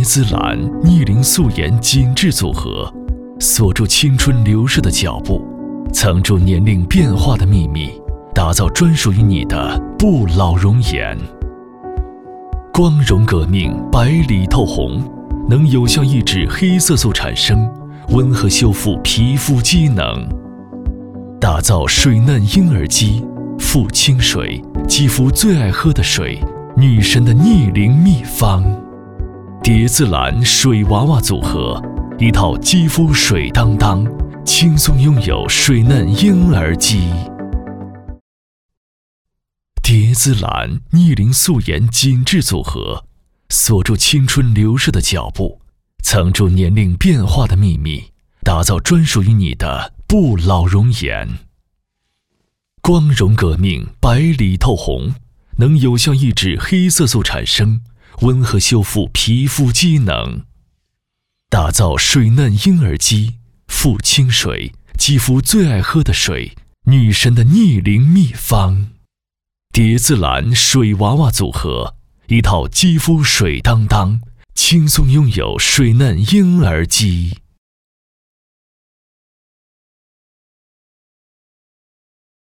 蝶姿兰逆龄素颜紧致组合，锁住青春流逝的脚步，藏住年龄变化的秘密，打造专属于你的不老容颜。光荣革命白里透红，能有效抑制黑色素产生，温和修复皮肤机能，打造水嫩婴儿肌，富清水，肌肤最爱喝的水，女神的逆龄秘方。蝶姿兰水娃娃组合，一套肌肤水当当，轻松拥有水嫩婴儿肌。蝶姿兰逆龄素颜紧致组合，锁住青春流逝的脚步，藏住年龄变化的秘密，打造专属于你的不老容颜。光荣革命白里透红，能有效抑制黑色素产生，温和修复皮肤机能，打造水嫩婴儿肌，富清水，肌肤最爱喝的水，女神的逆龄秘方。蝶姿兰水娃娃组合，一套肌肤水当当，轻松拥有水嫩婴儿肌。